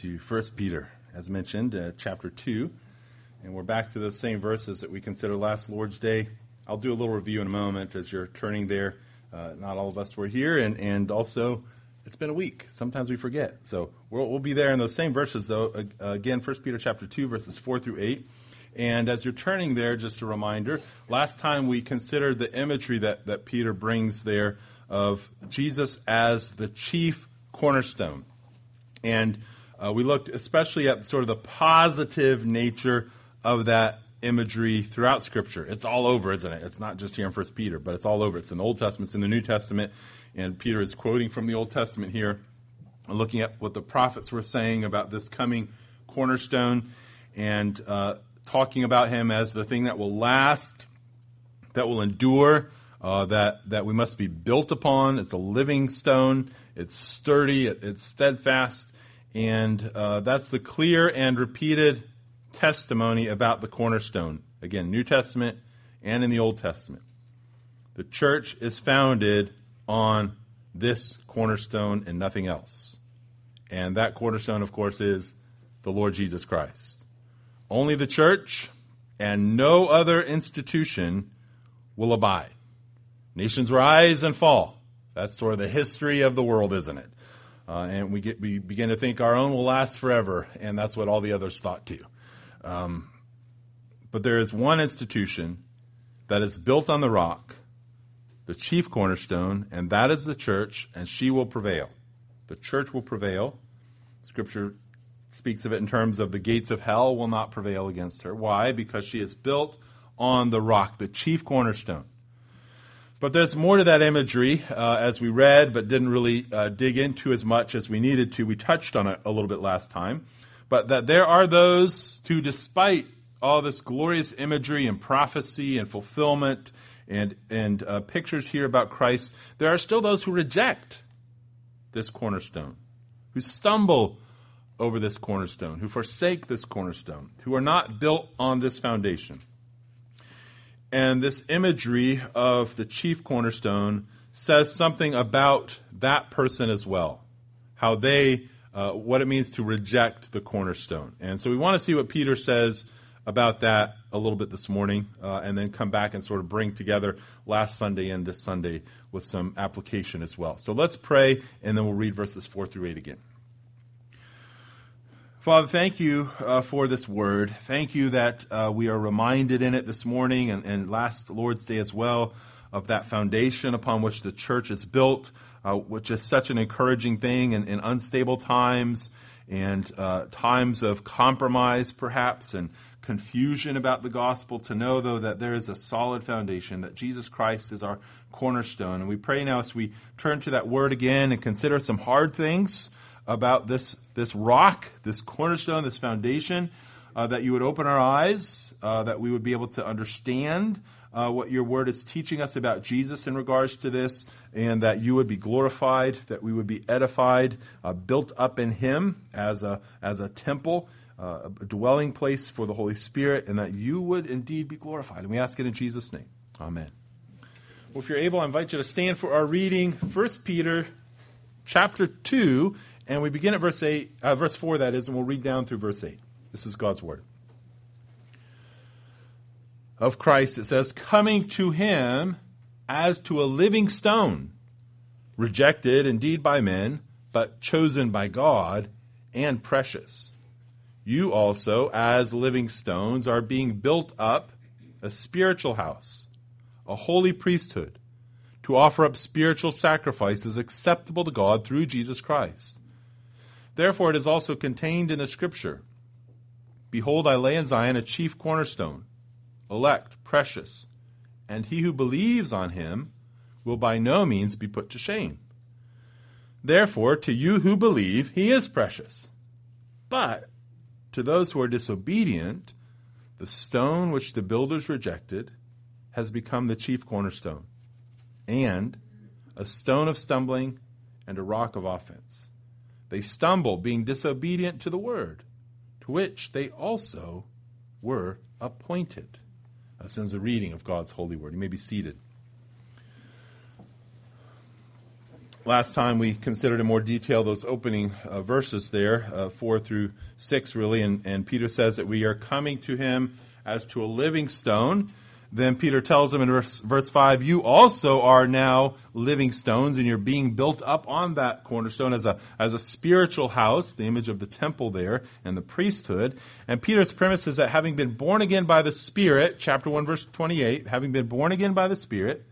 To 1 Peter, as mentioned, chapter 2. And we're back to those same verses that we considered last Lord's Day. I'll do a little review in a moment as you're turning there. Not all of us were here, and also it's been a week. Sometimes we forget. So we'll be there in those same verses, though. Again, 1 Peter chapter 2, verses 4 through 8. And as you're turning there, just a reminder, last time we considered the imagery that Peter brings there of Jesus as the chief cornerstone. And we looked especially at sort of the positive nature of that imagery throughout Scripture. It's all over, isn't it? It's not just here in 1 Peter, but it's all over. It's in the Old Testament, it's in the New Testament, and Peter is quoting from the Old Testament here, looking at what the prophets were saying about this coming cornerstone, and talking about him as the thing that will last, that will endure, that we must be built upon. It's a living stone. It's sturdy. It's steadfast. And that's the clear and repeated testimony about the cornerstone. Again, New Testament and in the Old Testament. The church is founded on this cornerstone and nothing else. And that cornerstone, of course, is the Lord Jesus Christ. Only the church and no other institution will abide. Nations rise and fall. That's sort of the history of the world, isn't it? And we begin to think our own will last forever, and that's what all the others thought too. But there is one institution that is built on the rock, the chief cornerstone, and that is the church, and she will prevail. The church will prevail. Scripture speaks of it in terms of the gates of hell will not prevail against her. Why? Because she is built on the rock, the chief cornerstone. But there's more to that imagery, as we read, but didn't really dig into as much as we needed to. We touched on it a little bit last time. But that there are those who, despite all this glorious imagery and prophecy and fulfillment and pictures here about Christ, there are still those who reject this cornerstone, who stumble over this cornerstone, who forsake this cornerstone, who are not built on this foundation. And this imagery of the chief cornerstone says something about that person as well, how they, what it means to reject the cornerstone. And so we want to see what Peter says about that a little bit this morning, and then come back and sort of bring together last Sunday and this Sunday with some application as well. So let's pray, and then we'll read verses 4 through 8 again. Father, thank you for this word. Thank you that we are reminded in it this morning and last Lord's Day as well of that foundation upon which the church is built, which is such an encouraging thing in unstable times and times of compromise perhaps and confusion about the gospel, to know, though, that there is a solid foundation, that Jesus Christ is our cornerstone. And we pray now as we turn to that word again and consider some hard things about this rock, this cornerstone, this foundation, that you would open our eyes, that we would be able to understand what your word is teaching us about Jesus in regards to this, and that you would be glorified, that we would be edified, built up in him as a temple, a dwelling place for the Holy Spirit, and that you would indeed be glorified. And we ask it in Jesus' name. Amen. Well, if you're able, I invite you to stand for our reading, 1 Peter chapter 2, and we begin at verse 4, that is, and we'll read down through verse 8. This is God's word. Of Christ, it says, coming to him as to a living stone, rejected indeed by men, but chosen by God and precious. You also, as living stones, are being built up a spiritual house, a holy priesthood, to offer up spiritual sacrifices acceptable to God through Jesus Christ. Therefore it is also contained in the Scripture, behold, I lay in Zion a chief cornerstone, elect, precious, and he who believes on him will by no means be put to shame. Therefore, to you who believe, he is precious. But to those who are disobedient, the stone which the builders rejected has become the chief cornerstone, and a stone of stumbling and a rock of offense. They stumble, being disobedient to the word, to which they also were appointed. This ends the reading of God's holy word. You may be seated. Last time we considered in more detail those opening verses there, 4 through 6 really, and Peter says that we are coming to him as to a living stone. Then Peter tells them in verse 5, you also are now living stones, and you're being built up on that cornerstone as a spiritual house, the image of the temple there and the priesthood. And Peter's premise is that having been born again by the Spirit, chapter 1, verse 28, having been born again by the Spirit,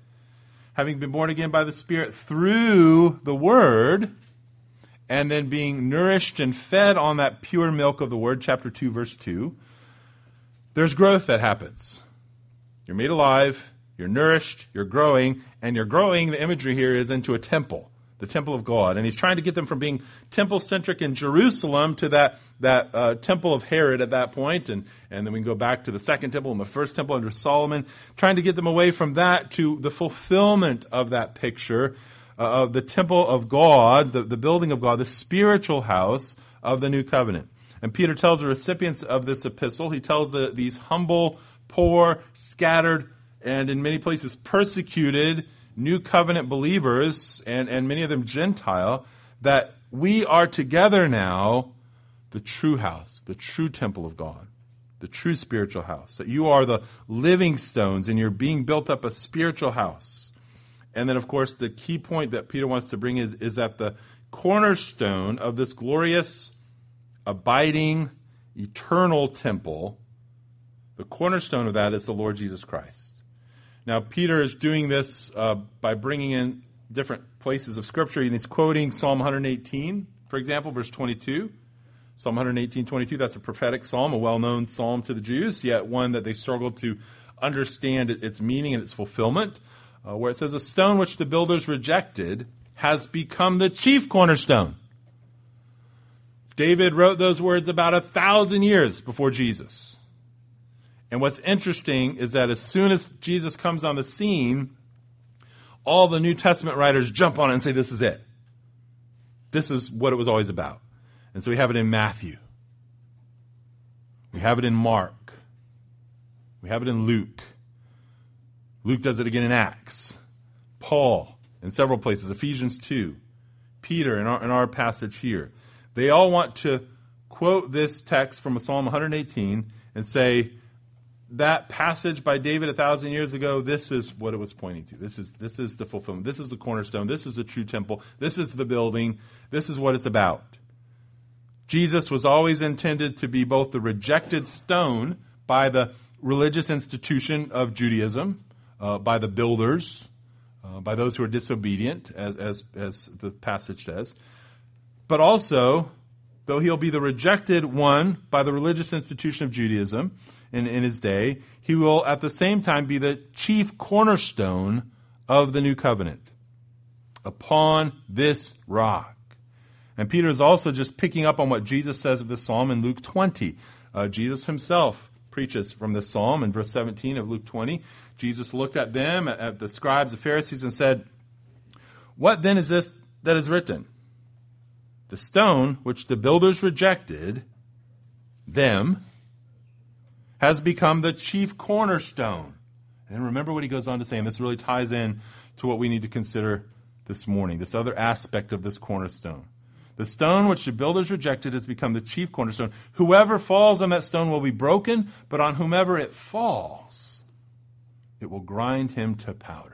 through the Word, and then being nourished and fed on that pure milk of the Word, chapter 2, verse 2, there's growth that happens. You're made alive, you're nourished, you're growing, and you're growing, the imagery here is into a temple, the temple of God. And he's trying to get them from being temple-centric in Jerusalem to that temple of Herod at that point, and then we can go back to the second temple and the first temple under Solomon, trying to get them away from that to the fulfillment of that picture of the temple of God, the building of God, the spiritual house of the new covenant. And Peter tells the recipients of this epistle, he tells these humble, poor, scattered, and in many places persecuted new covenant believers, and many of them Gentile, that we are together now the true house, the true temple of God, the true spiritual house. That you are the living stones and you're being built up a spiritual house. And then, of course, the key point that Peter wants to bring is that the cornerstone of this glorious, abiding, eternal temple, the cornerstone of that is the Lord Jesus Christ. Now, Peter is doing this by bringing in different places of Scripture, and he's quoting Psalm 118, for example, verse 22. Psalm 118, 22, that's a prophetic psalm, a well-known psalm to the Jews, yet one that they struggled to understand its meaning and its fulfillment, where it says, a stone which the builders rejected has become the chief cornerstone. David wrote those words about 1,000 years before Jesus. And what's interesting is that as soon as Jesus comes on the scene, all the New Testament writers jump on it and say, this is it. This is what it was always about. And so we have it in Matthew. We have it in Mark. We have it in Luke. Luke does it again in Acts. Paul in several places. Ephesians 2. Peter in our passage here. They all want to quote this text from Psalm 118 and say, that passage by David 1,000 years ago, this is what it was pointing to. This is the fulfillment. This is the cornerstone. This is the true temple. This is the building. This is what it's about. Jesus was always intended to be both the rejected stone by the religious institution of Judaism, by the builders, by those who are disobedient, as the passage says, but also, though he'll be the rejected one by the religious institution of Judaism in his day, he will at the same time be the chief cornerstone of the new covenant. Upon this rock. And Peter is also just picking up on what Jesus says of this psalm in Luke 20. Jesus himself preaches from this psalm in verse 17 of Luke 20. Jesus looked at them, at the scribes, the Pharisees, and said, what then is this that is written? The stone which the builders rejected, them, has become the chief cornerstone. And remember what he goes on to say, and this really ties in to what we need to consider this morning, this other aspect of this cornerstone. The stone which the builders rejected has become the chief cornerstone. Whoever falls on that stone will be broken, but on whomever it falls, it will grind him to powder.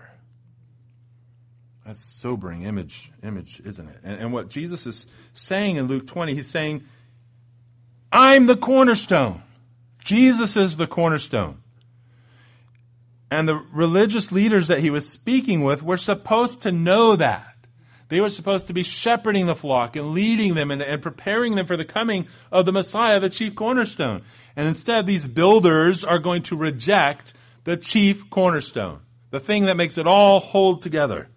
That's sobering image, isn't it? And what Jesus is saying in Luke 20, he's saying, I'm the cornerstone. Jesus is the cornerstone. And the religious leaders that he was speaking with were supposed to know that. They were supposed to be shepherding the flock and leading them and preparing them for the coming of the Messiah, the chief cornerstone. And instead, these builders are going to reject the chief cornerstone, the thing that makes it all hold together.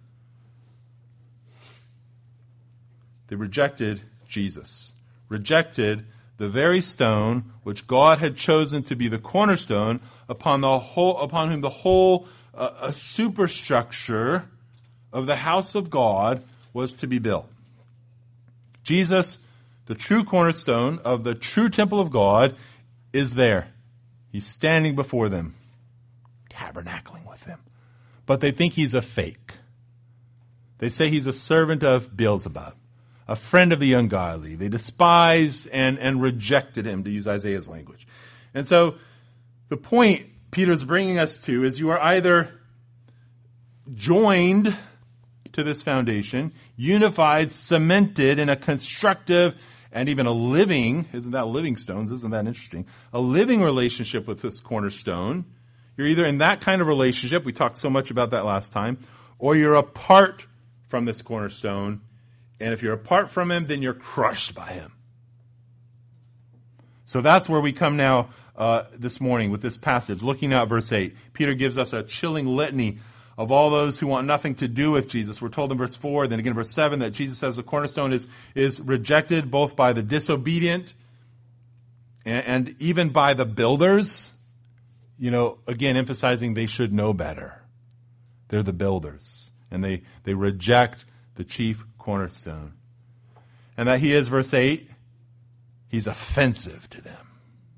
They rejected Jesus, rejected the very stone which God had chosen to be the cornerstone upon whom the whole superstructure of the house of God was to be built. Jesus, the true cornerstone of the true temple of God, is there. He's standing before them, tabernacling with them. But they think he's a fake. They say he's a servant of Beelzebub, a friend of the ungodly. They despised and rejected him, to use Isaiah's language. And so the point Peter's bringing us to is you are either joined to this foundation, unified, cemented in a constructive and even a living, isn't that living stones? Isn't that interesting? A living relationship with this cornerstone. You're either in that kind of relationship, we talked so much about that last time, or you're apart from this cornerstone. And if you're apart from him, then you're crushed by him. So that's where we come now this morning with this passage. Looking at verse 8, Peter gives us a chilling litany of all those who want nothing to do with Jesus. We're told in verse 4, then again in verse 7, that Jesus as the cornerstone is rejected both by the disobedient and even by the builders. You know, again, emphasizing they should know better. They're the builders. And they reject the chief cornerstone. And that he is, verse 8, he's offensive to them.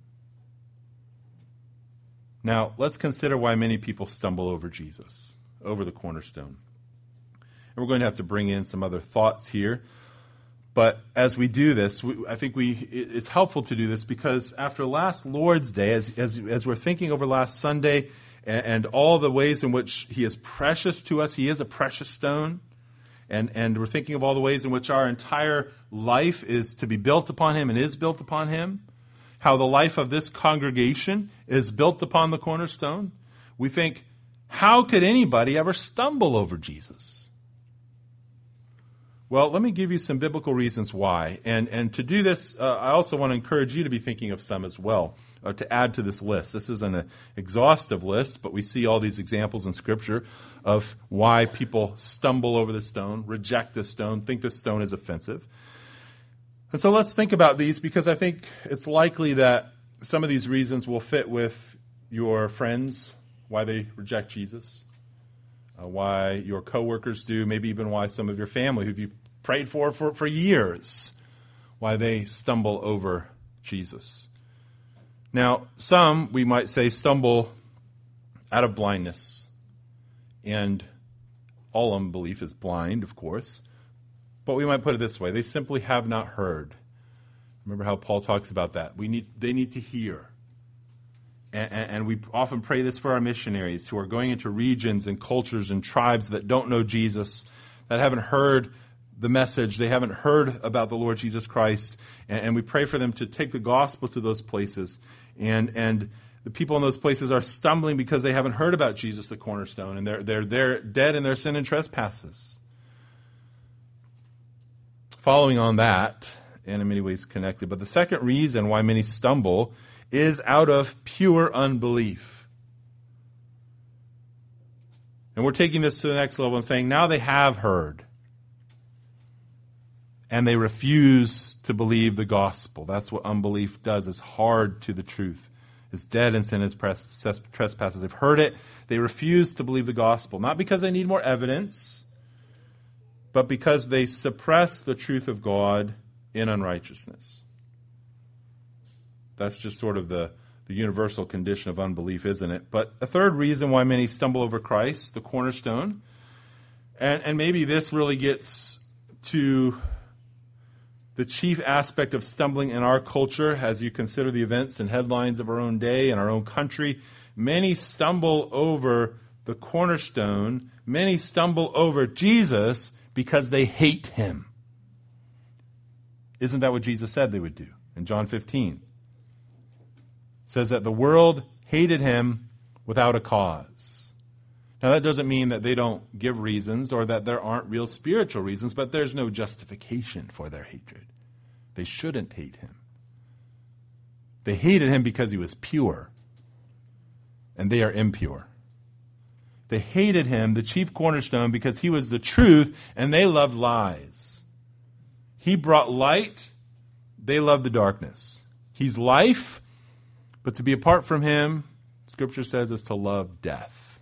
Now, let's consider why many people stumble over Jesus, over the cornerstone. And we're going to have to bring in some other thoughts here. But as we do this, I think it's helpful to do this because after last Lord's Day, as we're thinking over last Sunday and all the ways in which he is precious to us, he is a precious stone. And we're thinking of all the ways in which our entire life is to be built upon him and is built upon him. How the life of this congregation is built upon the cornerstone. We think, how could anybody ever stumble over Jesus? Well, let me give you some biblical reasons why. And to do this, I also want to encourage you to be thinking of some as well, to add to this list. This isn't an exhaustive list, but we see all these examples in Scripture of why people stumble over the stone, reject the stone, think the stone is offensive. And so let's think about these because I think it's likely that some of these reasons will fit with your friends, why they reject Jesus, why your coworkers do, maybe even why some of your family who you've prayed for years, why they stumble over Jesus. Now, some, we might say, stumble out of blindness. And all unbelief is blind, of course. But we might put it this way. They simply have not heard. Remember how Paul talks about that. They need to hear. And we often pray this for our missionaries who are going into regions and cultures and tribes that don't know Jesus, that haven't heard the message. They haven't heard about the Lord Jesus Christ. And we pray for them to take the gospel to those places. And the people in those places are stumbling because they haven't heard about Jesus, the cornerstone. And they're dead in their sin and trespasses. Following on that, and in many ways connected, but the second reason why many stumble is out of pure unbelief. And we're taking this to the next level and saying, now they have heard. And they refuse to believe the gospel. That's what unbelief does. It's hard to the truth. It's dead in sin and trespasses. They've heard it. They refuse to believe the gospel. Not because they need more evidence, but because they suppress the truth of God in unrighteousness. That's just sort of the universal condition of unbelief, isn't it? But a third reason why many stumble over Christ, the cornerstone, and maybe this really gets to the chief aspect of stumbling in our culture as you consider the events and headlines of our own day and our own country. Many stumble over the cornerstone. Many stumble over Jesus because they hate him. Isn't that what Jesus said they would do in John 15? It says that the world hated him without a cause. Now that doesn't mean that they don't give reasons or that there aren't real spiritual reasons, but there's no justification for their hatred. They shouldn't hate him. They hated him because he was pure, and they are impure. They hated him, the chief cornerstone, because he was the truth, and they loved lies. He brought light, they loved the darkness. He's life, but to be apart from him, Scripture says, is to love death.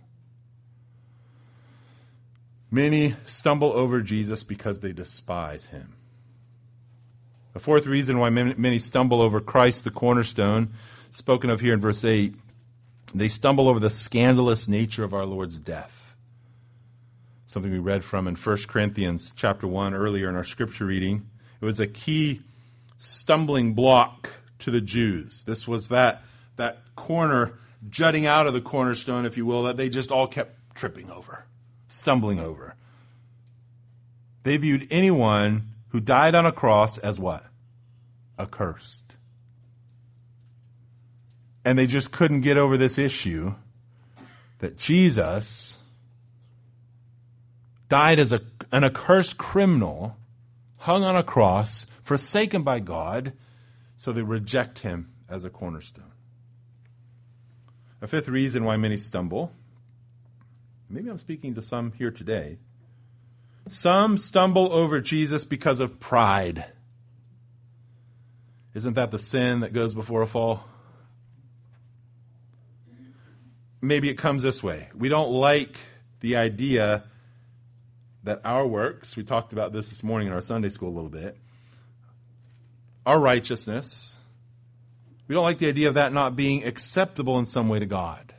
Many stumble over Jesus because they despise him. The fourth reason why many stumble over Christ, the cornerstone, spoken of here in verse 8, they stumble over the scandalous nature of our Lord's death. something we read from in 1 Corinthians chapter 1 earlier in our scripture reading. It was a key stumbling block to the Jews. This was that corner jutting out of the cornerstone, if you will, that they just all kept tripping over, stumbling over. They viewed anyone who died on a cross as what? Accursed. And they just couldn't get over this issue that Jesus died as an accursed criminal, hung on a cross, forsaken by God, so they reject him as a cornerstone. A fifth reason why many stumble, maybe I'm speaking to some here today, some stumble over Jesus because of pride. Isn't that the sin that goes before a fall? Maybe it comes this way. We don't like the idea that our works, we talked about this morning in our Sunday school a little bit, our righteousness, we don't like the idea of that not being acceptable in some way to God.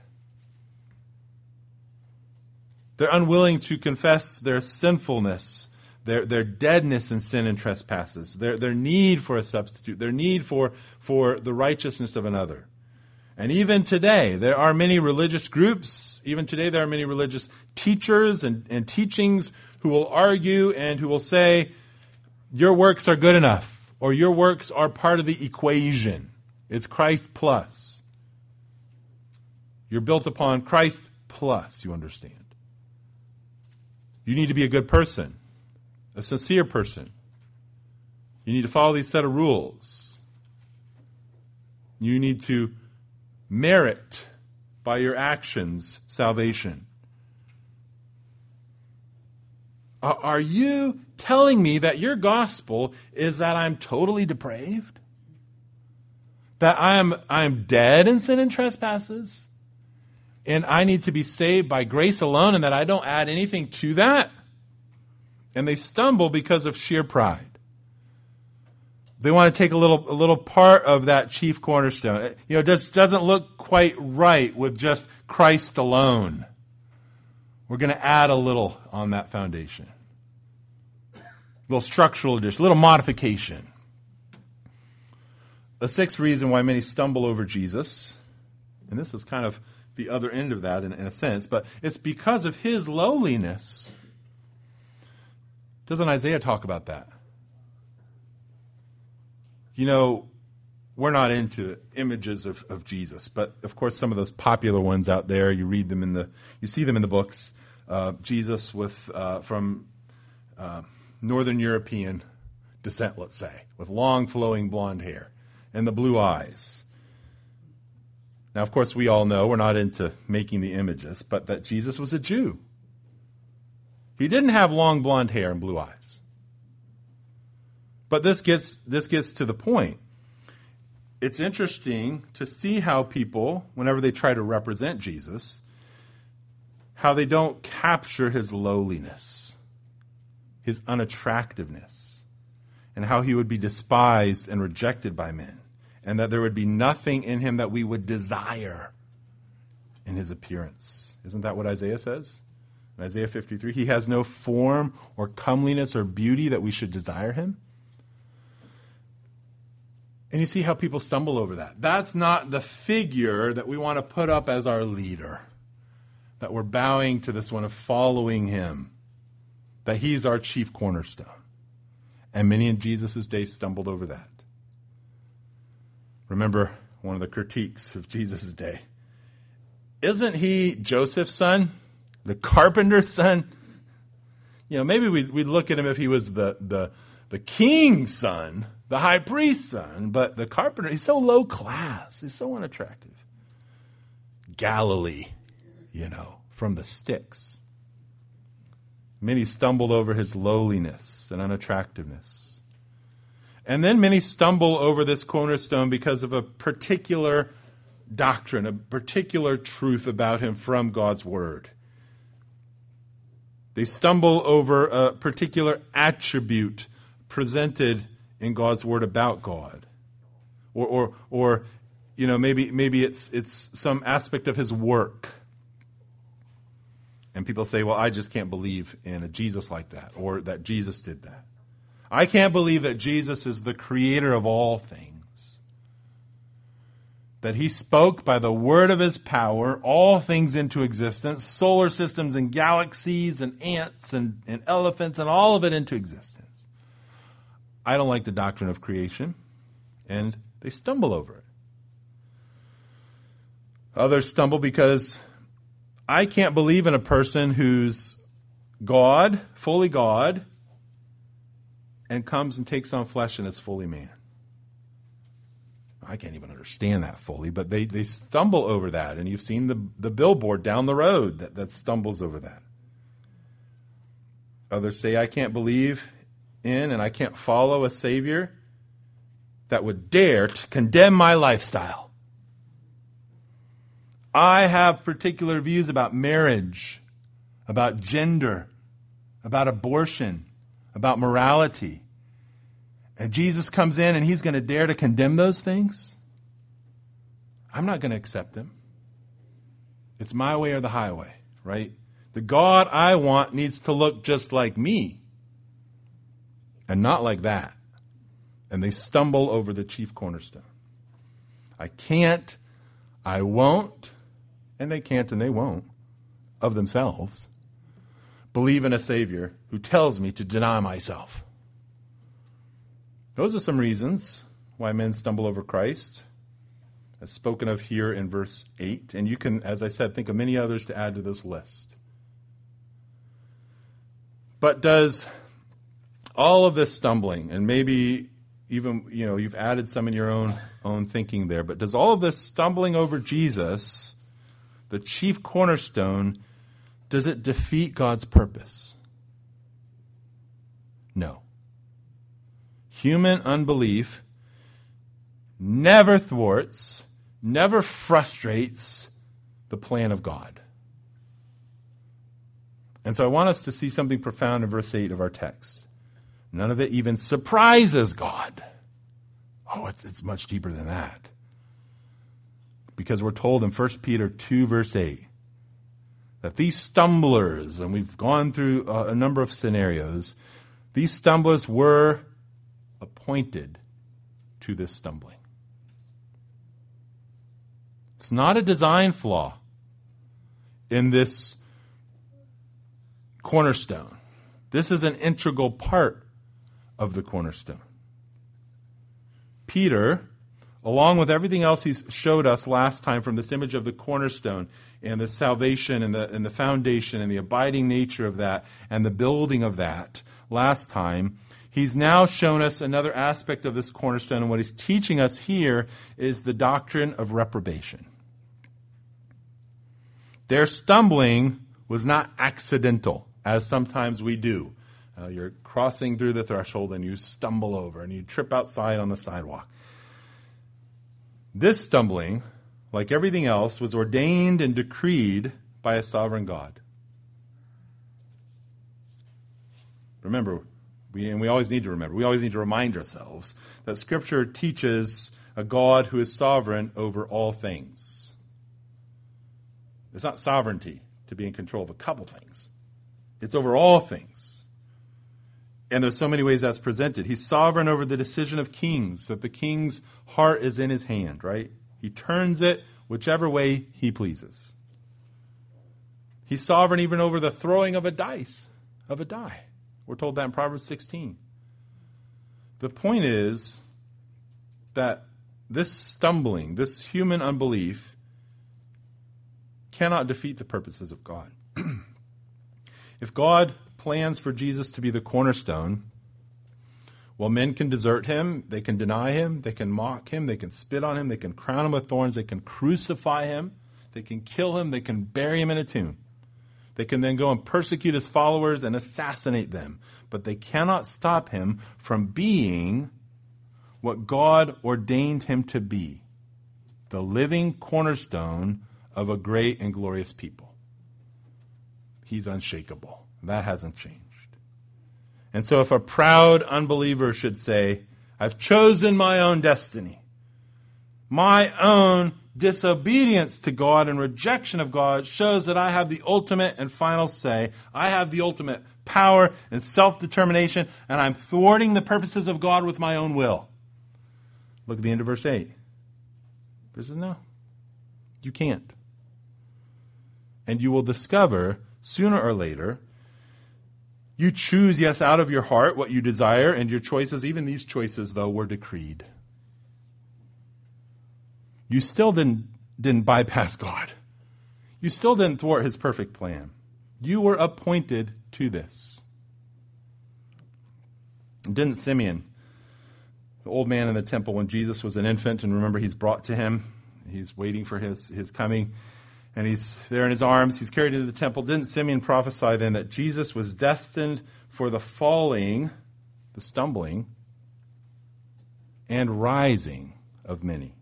They're unwilling to confess their sinfulness, their deadness in sin and trespasses, their need for a substitute, their need for the righteousness of another. And even today, there are many religious groups, even today there are many religious teachers and teachings who will argue and who will say, your works are good enough, or your works are part of the equation. It's Christ plus. You're built upon Christ plus, you understand. You need to be a good person, a sincere person. You need to follow these set of rules. You need to merit by your actions salvation. Are you telling me that your gospel is that I'm totally depraved? That I'm dead in sin and trespasses? And I need to be saved by grace alone and that I don't add anything to that? And they stumble because of sheer pride. They want to take a little part of that chief cornerstone. It just doesn't look quite right with just Christ alone. We're going to add a little on that foundation. A little structural addition, a little modification. The sixth reason why many stumble over Jesus, and this is kind of the other end of that in a sense, but it's because of his lowliness. Doesn't Isaiah talk about that? We're not into images of Jesus, but of course some of those popular ones out there, you read them you see them in the books. Jesus from Northern European descent, let's say, with long flowing blonde hair and the blue eyes. Now, of course, we all know we're not into making the images, but that Jesus was a Jew. He didn't have long blonde hair and blue eyes. But this gets to the point. It's interesting to see how people, whenever they try to represent Jesus, how they don't capture his lowliness, his unattractiveness, and how he would be despised and rejected by men, and that there would be nothing in him that we would desire in his appearance. Isn't that what Isaiah says? In Isaiah 53, he has no form or comeliness or beauty that we should desire him. And you see how people stumble over that. That's not the figure that we want to put up as our leader. That we're bowing to this one of following him. That he's our chief cornerstone. And many in Jesus' day stumbled over that. Remember one of the critiques of Jesus' day. Isn't he Joseph's son? The carpenter's son? Maybe we'd look at him if he was the king's son, the high priest's son, but the carpenter, he's so low class. He's so unattractive. Galilee, from the sticks. Many stumbled over his lowliness and unattractiveness. And then many stumble over this cornerstone because of a particular doctrine, a particular truth about him from God's word. They stumble over a particular attribute presented in God's word about God. Or maybe it's some aspect of his work. And people say, well, I just can't believe in a Jesus like that, or that Jesus did that. I can't believe that Jesus is the creator of all things. That he spoke by the word of his power all things into existence, solar systems and galaxies and ants and elephants and all of it into existence. I don't like the doctrine of creation, and they stumble over it. Others stumble because I can't believe in a person who's God, fully God, and comes and takes on flesh and is fully man. I can't even understand that fully, but they stumble over that, and you've seen the billboard down the road that stumbles over that. Others say, I can't believe in and I can't follow a Savior that would dare to condemn my lifestyle. I have particular views about marriage, about gender, about abortion, about morality. And Jesus comes in and he's going to dare to condemn those things? I'm not going to accept him. It's my way or the highway, right? The God I want needs to look just like me and not like that. And they stumble over the chief cornerstone. I can't, I won't, and they can't and they won't, of themselves, believe in a Savior who tells me to deny myself. Those are some reasons why men stumble over Christ, as spoken of here in verse 8. And you can, as I said, think of many others to add to this list. But does all of this stumbling, and maybe even, you've added some in your own thinking there, but does all of this stumbling over Jesus, the chief cornerstone, does it defeat God's purpose? No. Human unbelief never thwarts, never frustrates the plan of God. And so I want us to see something profound in verse 8 of our text. None of it even surprises God. Oh, it's much deeper than that. Because we're told in 1 Peter 2, verse 8, that these stumblers, and we've gone through a number of scenarios, these stumblers were appointed to this stumbling. It's not a design flaw in this cornerstone. This is an integral part of the cornerstone. Peter, along with everything else he showed us last time from this image of the cornerstone and the salvation and the foundation and the abiding nature of that and the building of that last time, he's now shown us another aspect of this cornerstone, and what he's teaching us here is the doctrine of reprobation. Their stumbling was not accidental, as sometimes we do. You're crossing through the threshold and you stumble over and you trip outside on the sidewalk. This stumbling, like everything else, was ordained and decreed by a sovereign God. Remember, we always need to remember, we always need to remind ourselves that Scripture teaches a God who is sovereign over all things. It's not sovereignty to be in control of a couple things. It's over all things. And there's so many ways that's presented. He's sovereign over the decision of kings, that the king's heart is in his hand, right? He turns it whichever way he pleases. He's sovereign even over the throwing of a die. We're told that in Proverbs 16. The point is that this stumbling, this human unbelief, cannot defeat the purposes of God. If God plans for Jesus to be the cornerstone, well, men can desert him, they can deny him, they can mock him, they can spit on him, they can crown him with thorns, they can crucify him, they can kill him, they can bury him in a tomb. They can then go and persecute his followers and assassinate them. But they cannot stop him from being what God ordained him to be, the living cornerstone of a great and glorious people. He's unshakable. That hasn't changed. And so if a proud unbeliever should say, I've chosen my own destiny, my own disobedience to God and rejection of God shows that I have the ultimate and final say. I have the ultimate power and self-determination, and I'm thwarting the purposes of God with my own will. Look at the end of verse 8. He says, no, you can't. And you will discover sooner or later, you choose, yes, out of your heart what you desire, and your choices, even these choices, though, were decreed. You still didn't bypass God. You still didn't thwart his perfect plan. You were appointed to this. Didn't Simeon, the old man in the temple, when Jesus was an infant, and remember he's brought to him, he's waiting for his coming, and he's there in his arms, he's carried into the temple. Didn't Simeon prophesy then that Jesus was destined for the falling, the stumbling, and rising of many?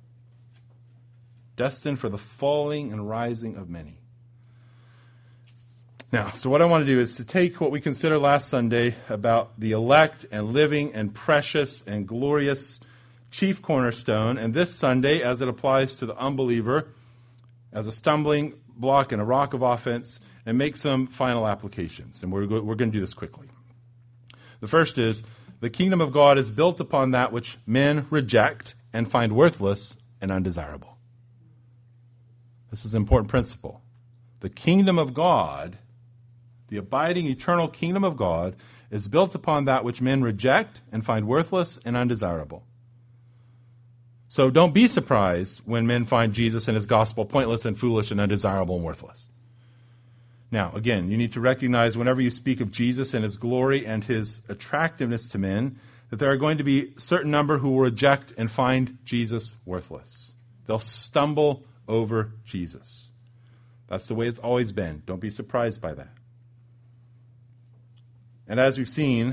Destined for the falling and rising of many. Now, so what I want to do is to take what we considered last Sunday about the elect and living and precious and glorious chief cornerstone, and this Sunday, as it applies to the unbeliever, as a stumbling block and a rock of offense, and make some final applications. And we're going to do this quickly. The first is, the kingdom of God is built upon that which men reject and find worthless and undesirable. This is an important principle. The kingdom of God, the abiding eternal kingdom of God, is built upon that which men reject and find worthless and undesirable. So don't be surprised when men find Jesus and his gospel pointless and foolish and undesirable and worthless. Now, again, you need to recognize whenever you speak of Jesus and his glory and his attractiveness to men, that there are going to be a certain number who will reject and find Jesus worthless. They'll stumble over Jesus. That's the way it's always been. Don't be surprised by that. And as we've seen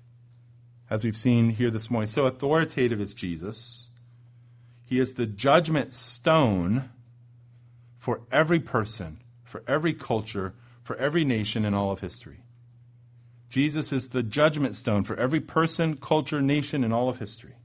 here this morning, so authoritative is Jesus. He is the judgment stone for every person, for every culture, for every nation in all of history. Jesus is the judgment stone for every person, culture, nation in all of history.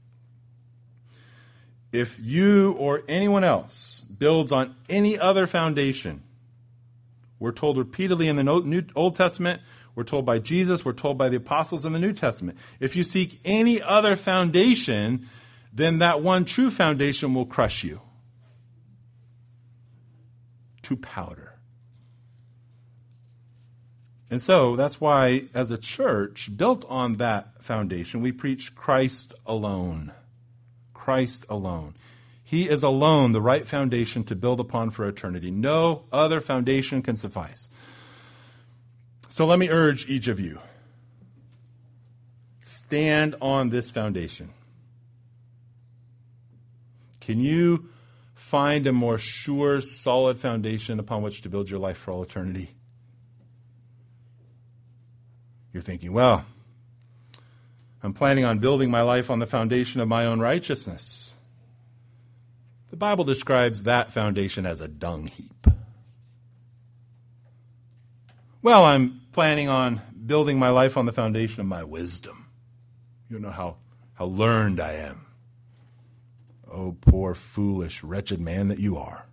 If you or anyone else builds on any other foundation, we're told repeatedly in the Old Testament, we're told by Jesus, we're told by the apostles in the New Testament. If you seek any other foundation, then that one true foundation will crush you to powder. And so that's why, as a church built on that foundation, we preach Christ alone. Christ alone. He is alone the right foundation to build upon for eternity. No other foundation can suffice. So let me urge each of you, stand on this foundation. Can you find a more sure, solid foundation upon which to build your life for all eternity? You're thinking, well, I'm planning on building my life on the foundation of my own righteousness. The Bible describes that foundation as a dung heap. Well, I'm planning on building my life on the foundation of my wisdom. You know how learned I am. Oh, poor, foolish, wretched man that you are.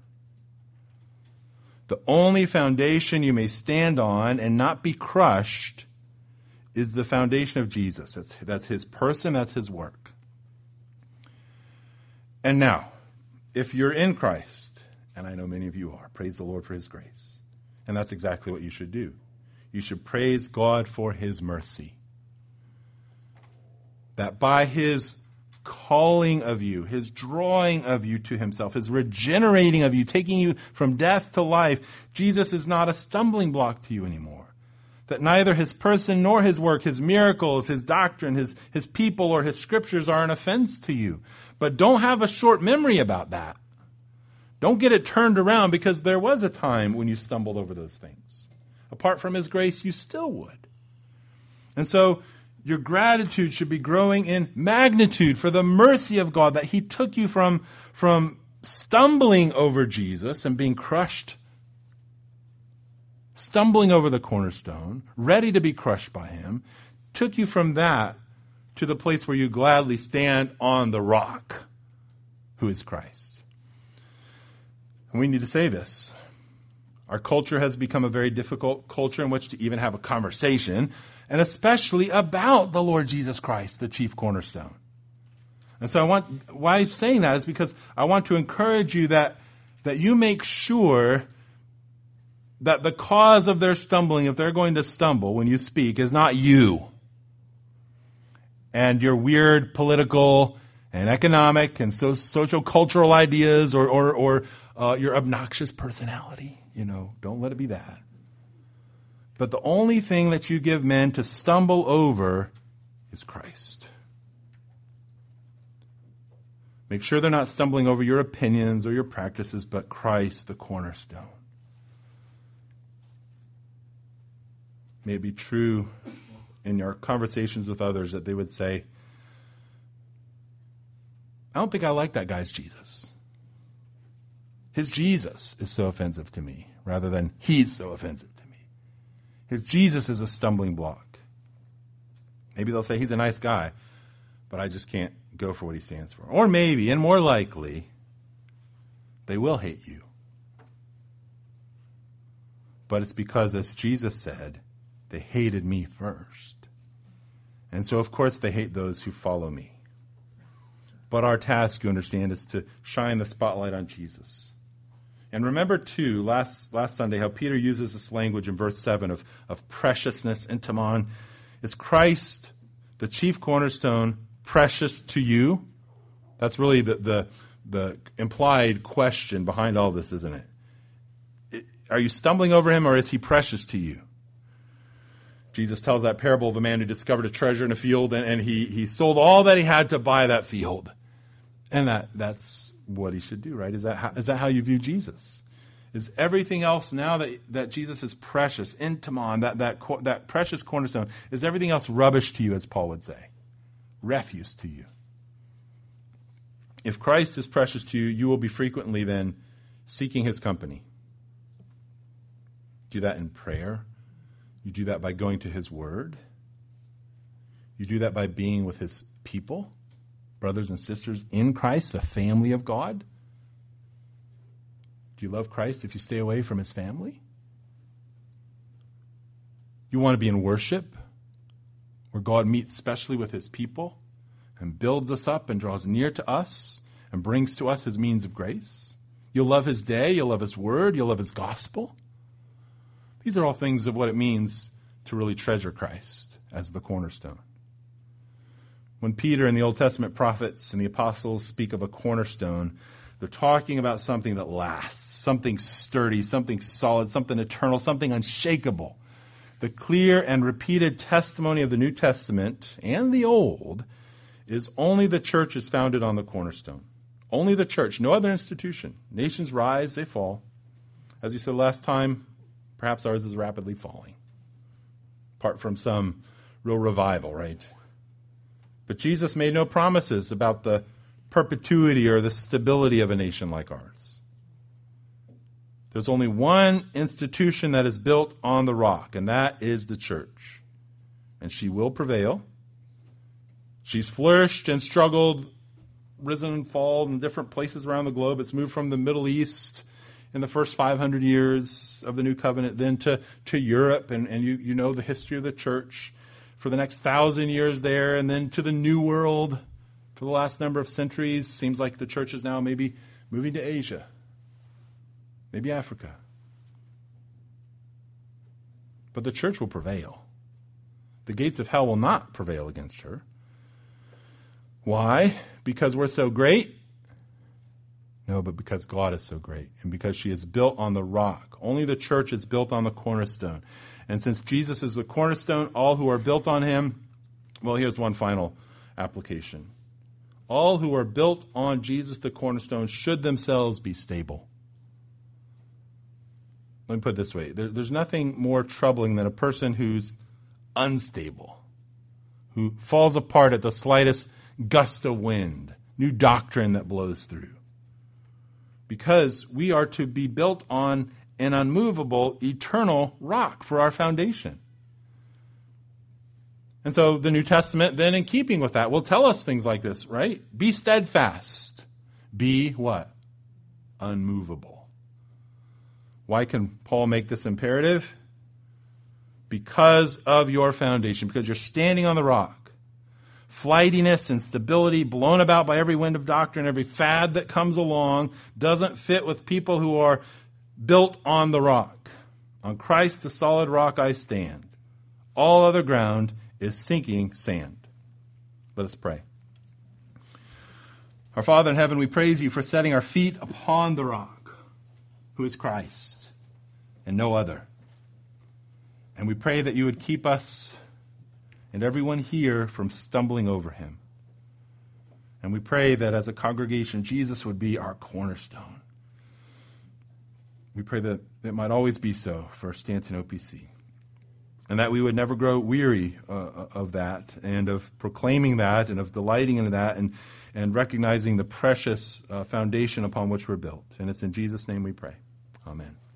The only foundation you may stand on and not be crushed is the foundation of Jesus. That's his person, that's his work. And now, if you're in Christ, and I know many of you are, praise the Lord for his grace. And that's exactly what you should do. You should praise God for his mercy. That by his calling of you, his drawing of you to himself, his regenerating of you, taking you from death to life, Jesus is not a stumbling block to you anymore. That neither his person nor his work, his miracles, his doctrine, his people, or his scriptures are an offense to you. But don't have a short memory about that. Don't get it turned around, because there was a time when you stumbled over those things. Apart from his grace, you still would. And so your gratitude should be growing in magnitude for the mercy of God, that he took you from stumbling over Jesus and being crushed, stumbling over the cornerstone, ready to be crushed by him, took you from that to the place where you gladly stand on the rock, who is Christ. And we need to say this. Our culture has become a very difficult culture in which to even have a conversation, and especially about the Lord Jesus Christ, the chief cornerstone. And so why I'm saying that is because I want to encourage you that you make sure that the cause of their stumbling, if they're going to stumble when you speak, is not you and your weird political and economic and social cultural ideas or your obnoxious personality. Don't let it be that. But the only thing that you give men to stumble over is Christ. Make sure they're not stumbling over your opinions or your practices, but Christ, the cornerstone. May it be true in your conversations with others that they would say, I don't think I like that guy's Jesus. His Jesus is so offensive to me, rather than he's so offensive to me. His Jesus is a stumbling block. Maybe they'll say he's a nice guy, but I just can't go for what he stands for. Or maybe, and more likely, they will hate you. But it's because, as Jesus said, they hated me first. And so, of course, they hate those who follow me. But our task, you understand, is to shine the spotlight on Jesus. And remember, too, last Sunday, how Peter uses this language in verse 7 of preciousness, entomon. Is Christ, the chief cornerstone, precious to you? That's really the implied question behind all this, isn't it? Are you stumbling over him, or is he precious to you? Jesus tells that parable of a man who discovered a treasure in a field, and he sold all that he had to buy that field. And that's what he should do, right? Is that how you view Jesus? Is everything else, now that Jesus is precious, entomon, that precious cornerstone, is everything else rubbish to you, as Paul would say? Refuse to you. If Christ is precious to you, you will be frequently then seeking his company. Do that in prayer. You do that by going to his word. You do that by being with his people, brothers and sisters in Christ, the family of God. Do you love Christ if you stay away from his family? You want to be in worship, where God meets specially with his people and builds us up and draws near to us and brings to us his means of grace. You'll love his day, you'll love his word, you'll love his gospel. These are all things of what it means to really treasure Christ as the cornerstone. When Peter and the Old Testament prophets and the apostles speak of a cornerstone, they're talking about something that lasts, something sturdy, something solid, something eternal, something unshakable. The clear and repeated testimony of the New Testament and the Old is only the church is founded on the cornerstone. Only the church, no other institution. Nations rise, they fall. As we said last time, perhaps ours is rapidly falling, apart from some real revival, right? But Jesus made no promises about the perpetuity or the stability of a nation like ours. There's only one institution that is built on the rock, and that is the church. And she will prevail. She's flourished and struggled, risen and fallen in different places around the globe. It's moved from the Middle East in the first 500 years of the New Covenant, then to Europe, and you know the history of the church for the next 1,000 years there, and then to the New World for the last number of centuries. Seems like the church is now maybe moving to Asia, maybe Africa. But the church will prevail. The gates of hell will not prevail against her. Why? Because we're so great? No, but because God is so great, and because she is built on the rock. Only the church is built on the cornerstone. And since Jesus is the cornerstone, all who are built on him, well, here's one final application. All who are built on Jesus the cornerstone should themselves be stable. Let me put it this way. There's nothing more troubling than a person who's unstable, who falls apart at the slightest gust of wind, new doctrine that blows through. Because we are to be built on an unmovable, eternal rock for our foundation. And so the New Testament, then in keeping with that, will tell us things like this, right? Be steadfast. Be what? Unmovable. Why can Paul make this imperative? Because of your foundation, because you're standing on the rock. Flightiness, instability, blown about by every wind of doctrine, every fad that comes along, doesn't fit with people who are built on the rock. On Christ, the solid rock, I stand. All other ground is sinking sand. Let us pray. Our Father in heaven, we praise you for setting our feet upon the rock, who is Christ, and no other. And we pray that you would keep us and everyone here from stumbling over him. And we pray that as a congregation, Jesus would be our cornerstone. We pray that it might always be so for Stanton OPC. And that we would never grow weary of that, and of proclaiming that, and of delighting in that, and recognizing the precious foundation upon which we're built. And it's in Jesus' name we pray. Amen.